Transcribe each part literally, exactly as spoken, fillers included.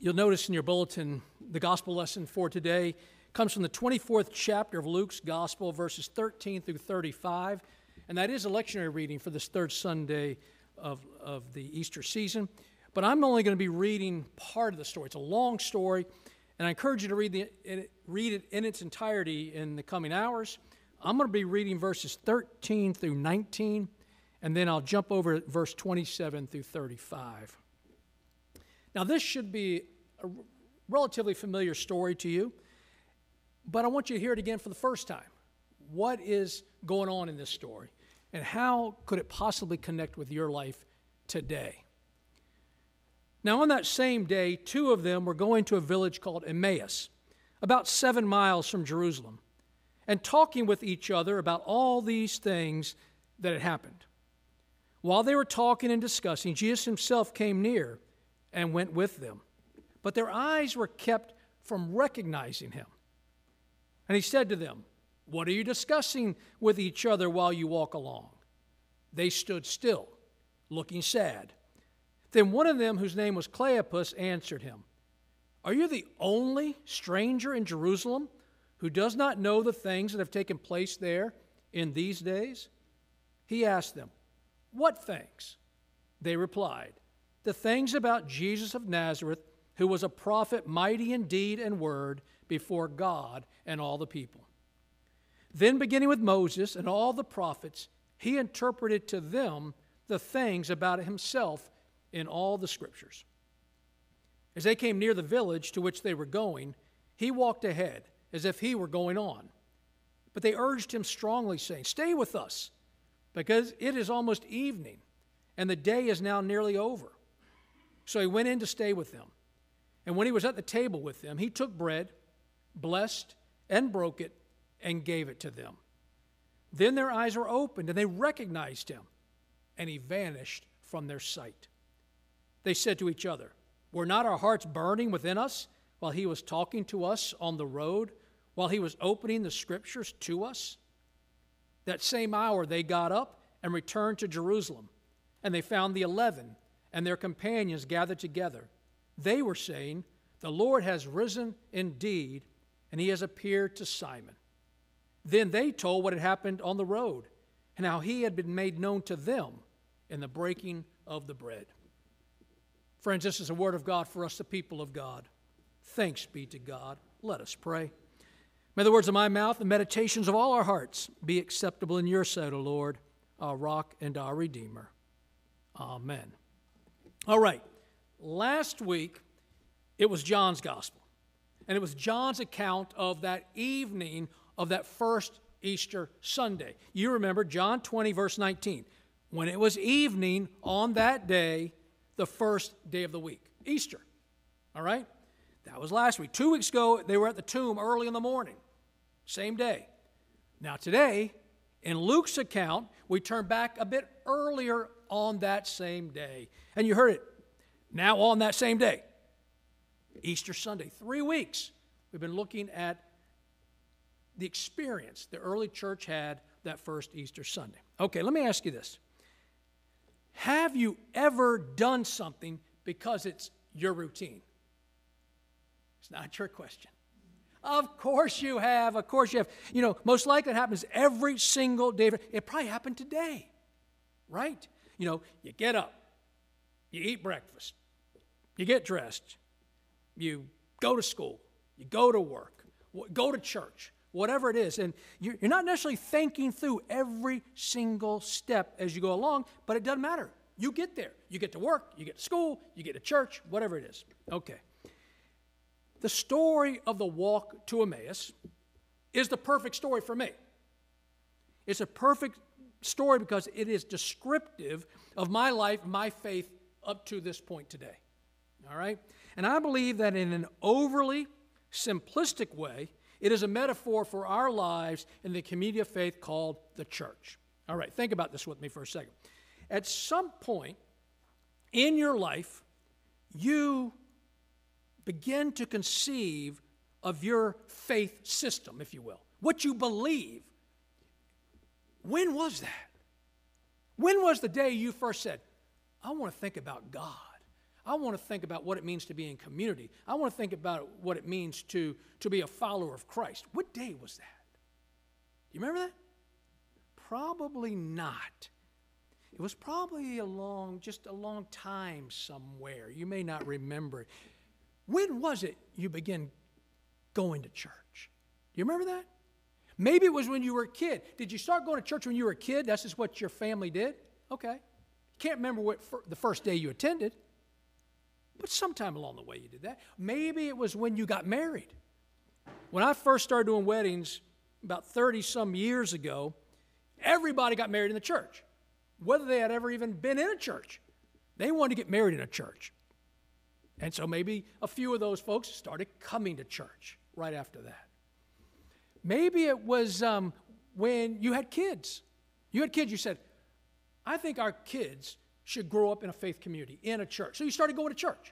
You'll notice in your bulletin the gospel lesson for today comes from the twenty-fourth chapter of Luke's gospel, verses thirteen through thirty-five, and that is a lectionary reading for this third Sunday of, of the Easter season. But I'm only going to be reading part of the story. It's a long story, and I encourage you to read, the, read it in its entirety in the coming hours. I'm going to be reading verses thirteen through nineteen, and then I'll jump over at verse twenty-seven through thirty-five. Now, this should be a relatively familiar story to you, but I want you to hear it again for the first time. What is going on in this story, and how could it possibly connect with your life today? Now, on that same day, two of them were going to a village called Emmaus, about seven miles from Jerusalem, and talking with each other about all these things that had happened. While they were talking and discussing, Jesus himself came near and went with them. But their eyes were kept from recognizing him. And he said to them, "What are you discussing with each other while you walk along?" They stood still, looking sad. Then one of them, whose name was Cleopas, answered him, "Are you the only stranger in Jerusalem who does not know the things that have taken place there in these days?" He asked them, "What things?" They replied, "The things about Jesus of Nazareth, who was a prophet, mighty in deed and word before God and all the people. Then, beginning with Moses and all the prophets, he interpreted to them the things about himself in all the scriptures." As they came near the village to which they were going, he walked ahead as if he were going on. But they urged him strongly, saying, "Stay with us, because it is almost evening, and the day is now nearly over." So he went in to stay with them. And when he was at the table with them, he took bread, blessed, and broke it, and gave it to them. Then their eyes were opened, and they recognized him, and he vanished from their sight. They said to each other, "Were not our hearts burning within us while he was talking to us on the road, while he was opening the scriptures to us?" That same hour they got up and returned to Jerusalem, and they found the eleven and their companions gathered together. They were saying, "The Lord has risen indeed, and he has appeared to Simon." Then they told what had happened on the road, and how he had been made known to them in the breaking of the bread. Friends, this is a word of God for us, the people of God. Thanks be to God. Let us pray. May the words of my mouth and meditations of all our hearts be acceptable in your sight, O Lord, our rock and our Redeemer. Amen. All right. Last week, it was John's gospel, and it was John's account of that evening of that first Easter Sunday. You remember John twenty, verse nineteen. When it was evening on that day, the first day of the week, Easter. All right? That was last week. Two weeks ago, they were at the tomb early in the morning. Same day. Now today, in Luke's account, we turn back a bit earlier on that same day. And you heard it. Now on that same day, Easter Sunday, three weeks, we've been looking at the experience the early church had that first Easter Sunday. Okay, let me ask you this. Have you ever done something because it's your routine? It's not a trick question. Of course you have. Of course you have. You know, most likely it happens every single day. It probably happened today, right? You know, you get up, you eat breakfast, you get dressed, you go to school, you go to work, go to church, whatever it is. And you're not necessarily thinking through every single step as you go along, but it doesn't matter. You get there. You get to work, you get to school, you get to church, whatever it is. Okay. The story of the walk to Emmaus is the perfect story for me. It's a perfect story because it is descriptive of my life, my faith up to this point today. All right? And I believe that in an overly simplistic way, it is a metaphor for our lives in the community of faith called the church. All right, think about this with me for a second. At some point in your life, you begin to conceive of your faith system, if you will, what you believe. When was that? When was the day you first said, I want to think about God. I want to think about what it means to be in community. I want to think about what it means to, to be a follower of Christ. What day was that? Do you remember that? Probably not. It was probably a long, just a long time somewhere. You may not remember it. When was it you began going to church? Do you remember that? Maybe it was when you were a kid. Did you start going to church when you were a kid? That's just what your family did? Okay. Can't remember what fir- the first day you attended, but sometime along the way you did that. Maybe it was when you got married. When I first started doing weddings about thirty-some years ago, everybody got married in the church, whether they had ever even been in a church. They wanted to get married in a church. And so maybe a few of those folks started coming to church right after that. Maybe it was um, when you had kids. You had kids, you said, I think our kids should grow up in a faith community, in a church. So you started going to church.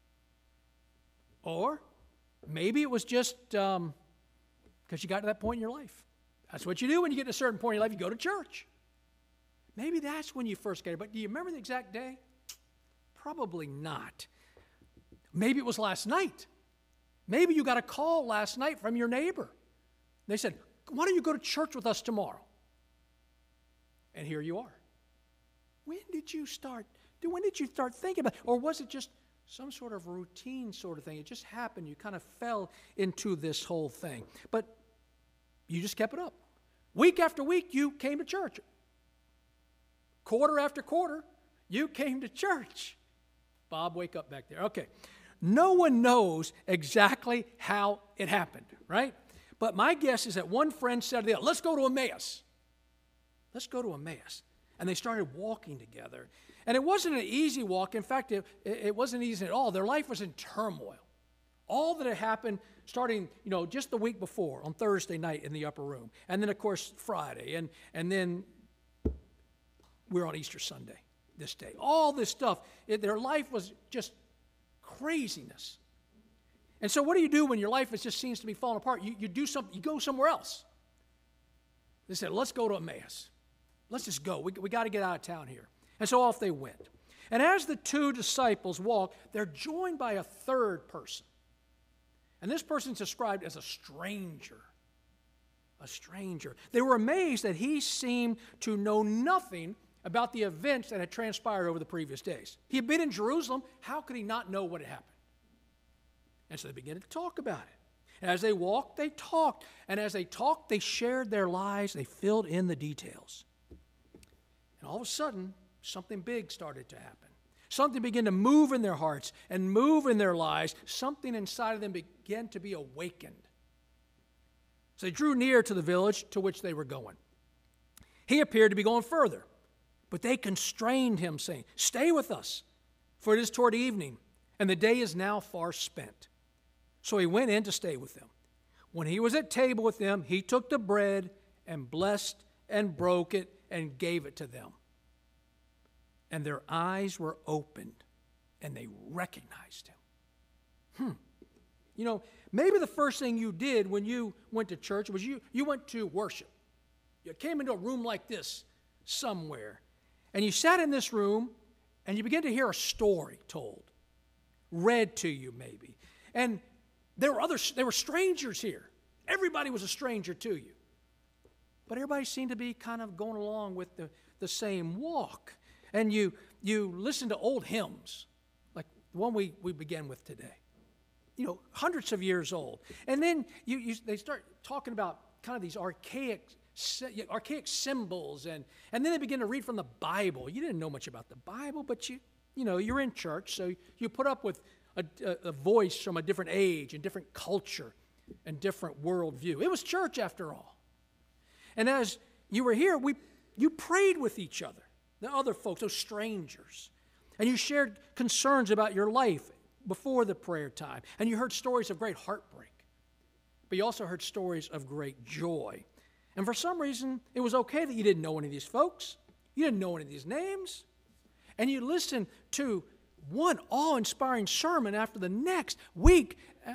Or maybe it was just because um, you got to that point in your life. That's what you do when you get to a certain point in your life. You go to church. Maybe that's when you first get it. But do you remember the exact day? Probably not. Maybe it was last night. Maybe you got a call last night from your neighbor. They said, why don't you go to church with us tomorrow? And here you are. When did you start? When did you start thinking about it? Or was it just some sort of routine sort of thing? It just happened. You kind of fell into this whole thing. But you just kept it up. Week after week, you came to church. Quarter after quarter, you came to church. Bob, wake up back there. Okay. No one knows exactly how it happened, right? But my guess is that one friend said to the other, let's go to Emmaus. Let's go to Emmaus. And they started walking together. And it wasn't an easy walk. In fact, it, it wasn't easy at all. Their life was in turmoil. All that had happened starting, you know, just the week before on Thursday night in the upper room. And then, of course, Friday. And, and then we're on Easter Sunday, this day. All this stuff. It, their life was just craziness. And so what do you do when your life is just seems to be falling apart? You, you do something, you go somewhere else. They said, let's go to Emmaus. Let's just go. We, we got to get out of town here. And so off they went. And as the two disciples walk, they're joined by a third person. And this person's described as a stranger. A stranger. They were amazed that he seemed to know nothing about the events that had transpired over the previous days. He had been in Jerusalem. How could he not know what had happened? And so they began to talk about it. And as they walked, they talked. And as they talked, they shared their lives. They filled in the details. And all of a sudden, something big started to happen. Something began to move in their hearts and move in their lives. Something inside of them began to be awakened. So they drew near to the village to which they were going. He appeared to be going further, but they constrained him, saying, stay with us, for it is toward evening, and the day is now far spent. So he went in to stay with them. When he was at table with them, he took the bread and blessed and broke it and gave it to them. And their eyes were opened, and they recognized him. Hmm. You know, maybe the first thing you did when you went to church was you, you went to worship. You came into a room like this somewhere, and you sat in this room, and you began to hear a story told, read to you maybe. And there were others, there were strangers here. Everybody was a stranger to you. But everybody seemed to be kind of going along with the, the same walk. And you you listen to old hymns, like the one we, we began with today. You know, hundreds of years old. And then you, you they start talking about kind of these archaic archaic symbols, and, and then they begin to read from the Bible. You didn't know much about the Bible, but you you know, you're in church, so you put up with a, a, a voice from a different age and different culture and different worldview. It was church after all. And as you were here, we you prayed with each other, the other folks, those strangers. And you shared concerns about your life before the prayer time. And you heard stories of great heartbreak. But you also heard stories of great joy. And for some reason, it was okay that you didn't know any of these folks. You didn't know any of these names. And you listened to one awe-inspiring sermon after the next week.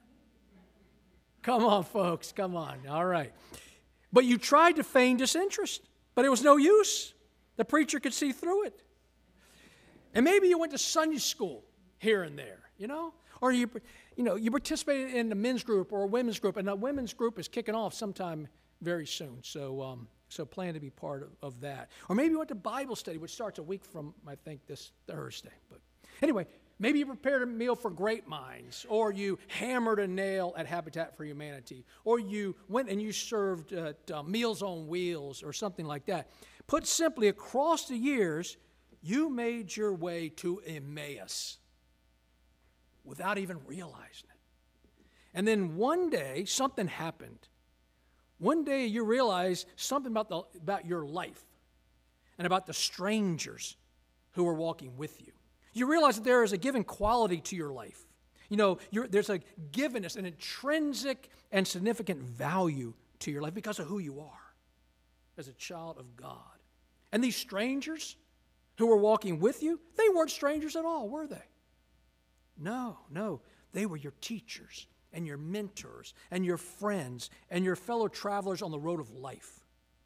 Come on, folks, come on. All right. But you tried to feign disinterest, but it was no use. The preacher could see through it. And maybe you went to Sunday school here and there, you know? Or you, you know, you participated in a men's group or a women's group, and the women's group is kicking off sometime very soon. So, um, so plan to be part of, of that. Or maybe you went to Bible study, which starts a week from, I think, this Thursday. But anyway, maybe you prepared a meal for Great Minds, or you hammered a nail at Habitat for Humanity, or you went and you served at uh, Meals on Wheels or something like that. Put simply, across the years, you made your way to Emmaus without even realizing it. And then one day, something happened. One day you realize something about, the, about your life and about the strangers who are walking with you. You realize that there is a given quality to your life. You know, you're, there's a givenness, an intrinsic and significant value to your life because of who you are as a child of God. And these strangers who were walking with you, they weren't strangers at all, were they? No, no. They were your teachers and your mentors and your friends and your fellow travelers on the road of life.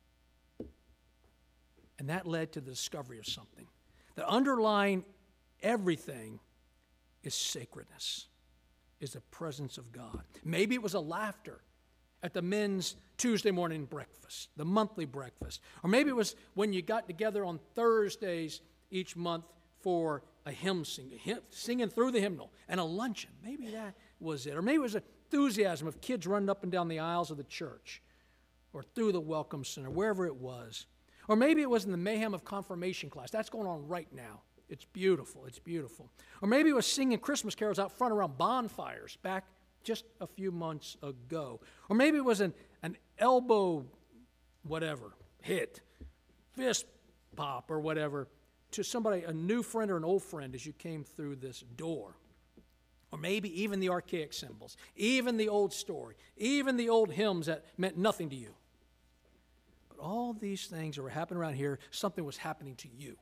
And that led to the discovery of something. That underlying everything is sacredness, is the presence of God. Maybe it was a laughter at the men's Tuesday morning breakfast, the monthly breakfast. Or maybe it was when you got together on Thursdays each month for a hymn singing, singing through the hymnal, and a luncheon. Maybe that was it. Or maybe it was enthusiasm of kids running up and down the aisles of the church, or through the Welcome Center, wherever it was. Or maybe it was in the mayhem of confirmation class. That's going on right now. It's beautiful. It's beautiful. Or maybe it was singing Christmas carols out front around bonfires back just a few months ago. Or maybe it was an, an elbow, whatever, hit, fist pop or whatever, to somebody, a new friend or an old friend as you came through this door. Or maybe even the archaic symbols, even the old story, even the old hymns that meant nothing to you. But all these things that were happening around here, something was happening to you.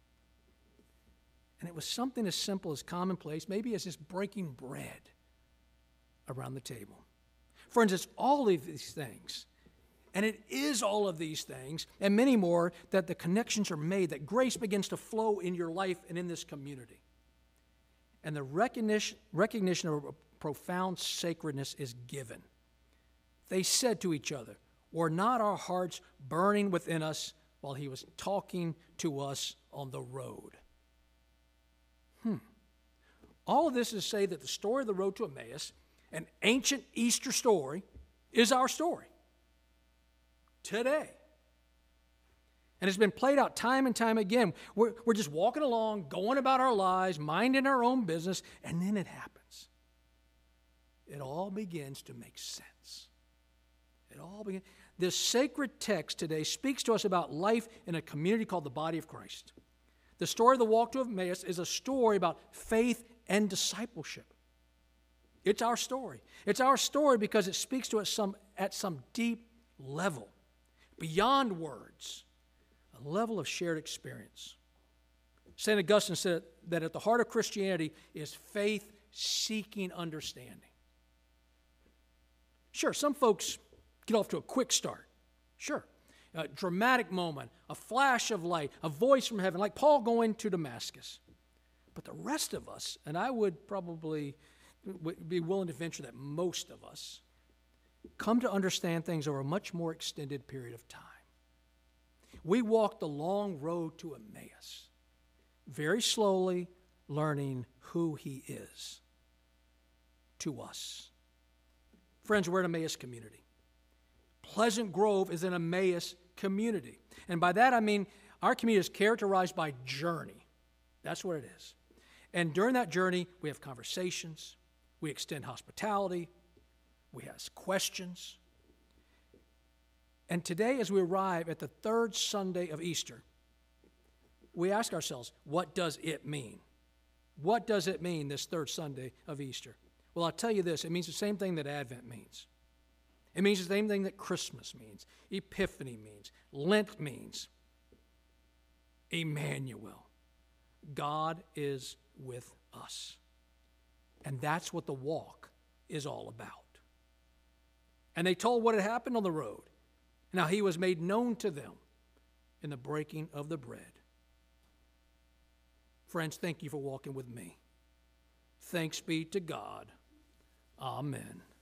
And it was something as simple as commonplace, maybe as just breaking bread around the table. Friends, it's all of these things, and it is all of these things, and many more, that the connections are made, that grace begins to flow in your life and in this community. And the recognition, recognition of a profound sacredness is given. They said to each other, "Were not our hearts burning within us while he was talking to us on the road?" Hmm. All of this is to say that the story of the road to Emmaus, an ancient Easter story, is our story today. And it's been played out time and time again. We're, we're just walking along, going about our lives, minding our own business, and then it happens. It all begins to make sense. It all begins. This sacred text today speaks to us about life in a community called the body of Christ. The story of the walk to Emmaus is a story about faith and discipleship. It's our story. It's our story because it speaks to us some, at some deep level, beyond words, a level of shared experience. Saint Augustine said that at the heart of Christianity is faith seeking understanding. Sure, some folks get off to a quick start. Sure. A dramatic moment, a flash of light, a voice from heaven, like Paul going to Damascus. But the rest of us, and I would probably be willing to venture that most of us, come to understand things over a much more extended period of time. We walk the long road to Emmaus, very slowly learning who he is to us. Friends, we're an Emmaus community. Pleasant Grove is an Emmaus community. And by that I mean our community is characterized by journey. That's what it is. And during that journey, we have conversations, we extend hospitality, we ask questions. And today, as we arrive at the third Sunday of Easter, we ask ourselves, what does it mean? What does it mean, this third Sunday of Easter? Well, I'll tell you this, it means the same thing that Advent means. It means the same thing that Christmas means, Epiphany means, Lent means. Emmanuel. God is with us. And that's what the walk is all about. And they told what had happened on the road. Now he was made known to them in the breaking of the bread. Friends, thank you for walking with me. Thanks be to God. Amen.